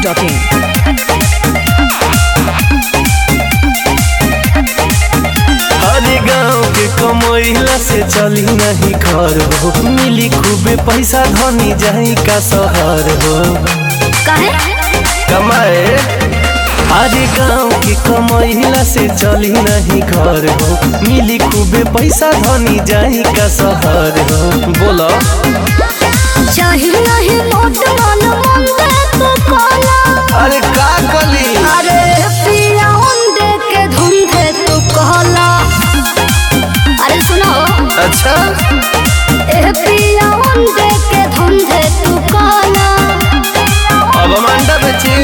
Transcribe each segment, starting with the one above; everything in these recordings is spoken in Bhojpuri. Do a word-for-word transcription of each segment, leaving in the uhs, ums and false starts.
Dot in. हरे गाँव के कमैला से चली नहीं घर हो, मिली खूबे पैसा धनी जाई का शहर हो। काहे? कमाए हरे गाँव के कमैला से चली नहीं घर हो, मिली खूबे पैसा धनी जाई का शहर हो। बोलो चाहिए नहीं मोट मन मुंडे तो काला। अरे का कली? अरे पिया मुंडे के धुंधे तो काला। अरे सुनो। अच्छा ए पिया मुंडे के धुंधे तो काला। अब मंडा बेची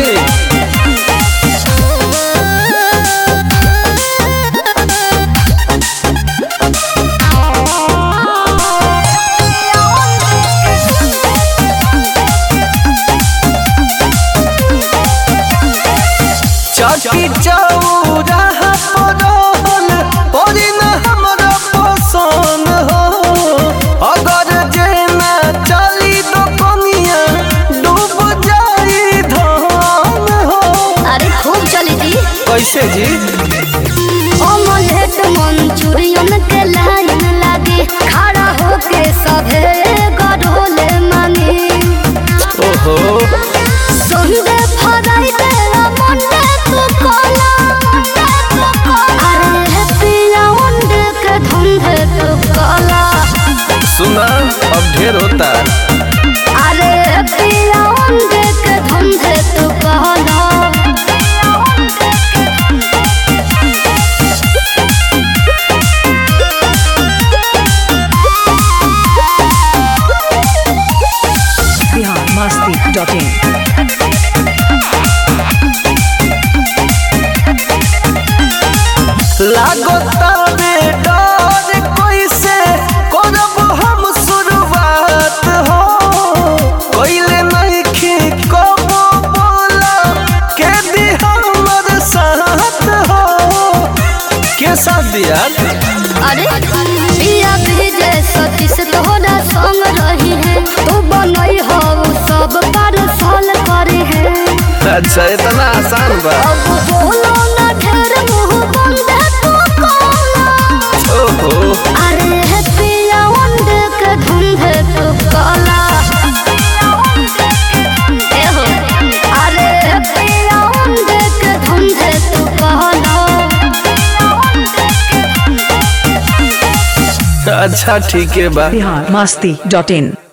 चौकी चौराहा परोल पड़ी न हमरा पसंद हो। अगर जे ना चली तो कनिया डूब जाई धान हो। अरे खूब चली थी। कैसे जी? ऑमलेट मंचूरियन के लाइन लागे, खड़ा होके सभे गडोले मांगे। ओहो संडे फराई देला मंडे तो काला। अरे पिया मुंडे के धुंधे तो काला। सुना अब ढेर होता। अरे पिया मुंडे के धुंधे तो काला। Bihar Masti dot in. लागता में डर कैसे करब हम शुरुआत हो। कैले नहीं खी कबो बोला के दी हमर साथ हो। के साथ दिया? अरे पिया भेजे सतीश तोहरा संग रही है, तो बनई हो सब पर साल करे है। अच्छा इतना आसान बा? अब बोलो ना ढेर मुंह बंद तो काला। ओहो अरे पिया मुंडे के धुंधे तो काला। ए हो अरे पिया मुंडे के धुंधे तो काला। अच्छा ठीक है बा। बिहार मस्ती डॉट इन।